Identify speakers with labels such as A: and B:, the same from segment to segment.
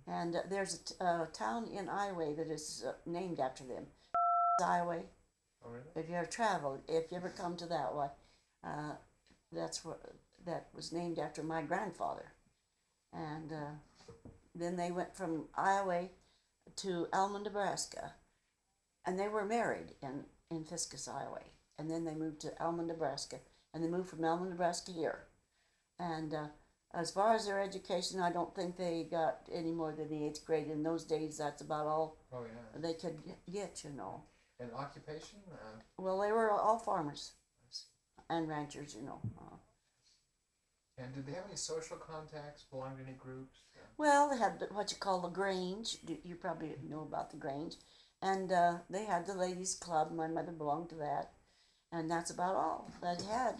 A: And there's a town in Iowa that is named after them. Iowa.
B: Oh, really?
A: If you ever traveled, if you ever come to that one, uh, that's what that was named after my grandfather. And then they went from Iowa to Alma, Nebraska, and they were married in Fiskus, Iowa. And then they moved to Alma, Nebraska, and they moved from Alma, Nebraska here. And as far as their education, I don't think they got any more than the eighth grade. In those days, that's about all
B: Oh, yeah.
A: they could get, you know.
B: And occupation?
A: Well, they were all farmers
B: I see.
A: and ranchers, you know.
B: And did they have any social contacts, belong to any groups?
A: Well, they had what you call the Grange. You probably know about the Grange. And they had the ladies' club. My mother belonged to that. And that's about all they had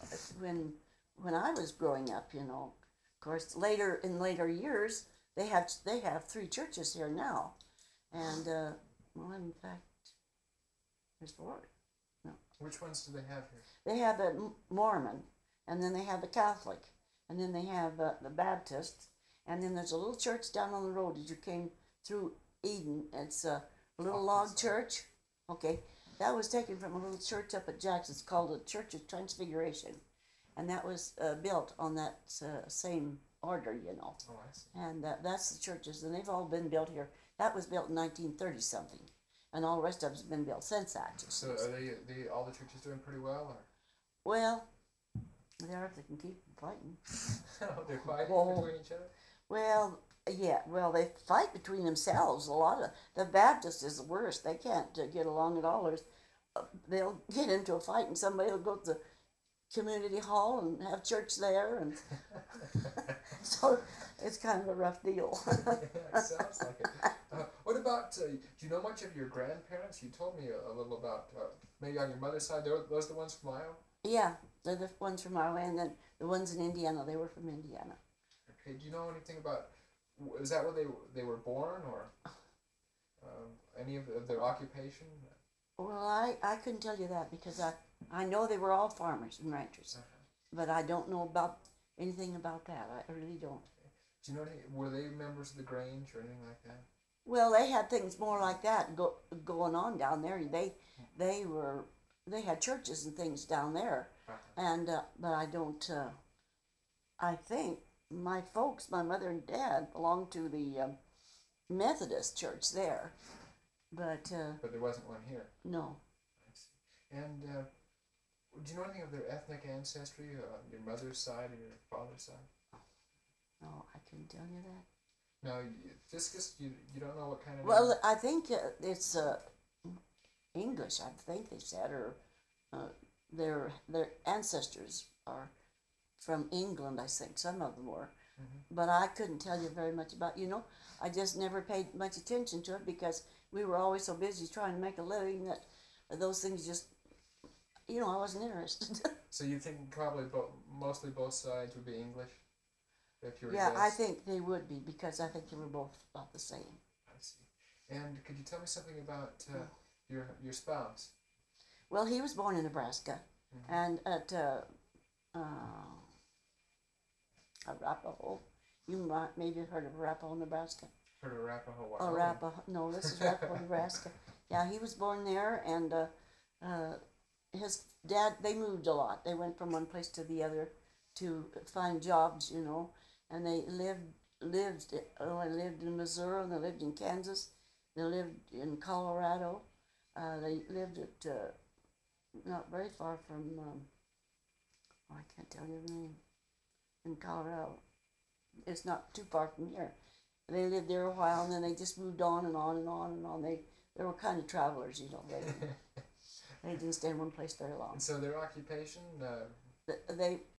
A: when I was growing up, you know. Of course, in later years, they have three churches here now. And, well, in fact, there's four. No.
B: Which ones do they have here?
A: They have a Mormon, and then they have the Catholic, and then they have the Baptist, and then there's a little church down on the road as you came through Eden. It's a little log church. Okay, that was taken from a little church up at Jackson. It's called the Church of Transfiguration, and that was built on that same order, you know.
B: Oh, I see.
A: And that's the churches, and they've all been built here. That was built in 1930 something, and all the rest of it's been built since that.
B: So are they all the churches doing pretty well, or?
A: Well, they are if they can keep fighting.
B: They're fighting between each other?
A: Well, yeah. Well, they fight between themselves. A lot of the Baptist is the worst. They can't get along at all. They'll get into a fight, and somebody will go to the community hall and have church there, and so it's kind of a rough deal.
B: Yeah, it sounds like it. What about, do you know much of your grandparents? You told me a little about, maybe on your mother's side, those the ones from Iowa?
A: Yeah, they're the ones from Iowa, and then the ones in Indiana, they were from Indiana.
B: Okay, do you know anything about, is that where they were born, or any of their occupation?
A: Well, I couldn't tell you that because I know they were all farmers and ranchers, but I don't know about anything about that. I really don't.
B: Do you know were they members of the Grange or anything like that?
A: Well, they had things more like that going on down there. They had churches and things down there, and but I don't. I think my folks, my mother and dad, belonged to the Methodist church there, but
B: there wasn't one here.
A: no.
B: I see. And do you know anything of their ethnic ancestry, your mother's side or your father's side?
A: No, I couldn't tell you that.
B: No, just you don't know what kind of.
A: Well, I think it's English. I think they said, or their ancestors are from England. I think some of them were, but I couldn't tell you very much about. You know, I just never paid much attention to it because we were always so busy trying to make a living that those things just, you know, I wasn't interested.
B: So you think probably mostly both sides would be English? If you were
A: Yeah,
B: to
A: I
B: guess?
A: think they would be because I think they were both about the same.
B: I see. And could you tell me something about your spouse?
A: Well, he was born in Nebraska, and at Arapahoe. You might maybe have heard of Arapahoe, Nebraska.
B: Heard of Arapahoe?
A: Oh, Arapahoe. No, this is Arapahoe, Nebraska. Yeah, he was born there, and his dad. They moved a lot. They went from one place to the other to find jobs, you know, and they lived. Oh, I lived in Missouri, and they lived in Kansas. They lived in Colorado. They lived at not very far from. I can't tell you the name. In Colorado, it's not too far from here. They lived there a while, and then they just moved on and on and on and on. They were kind of travelers, you know. They didn't stay in one place very long.
B: And so their occupation?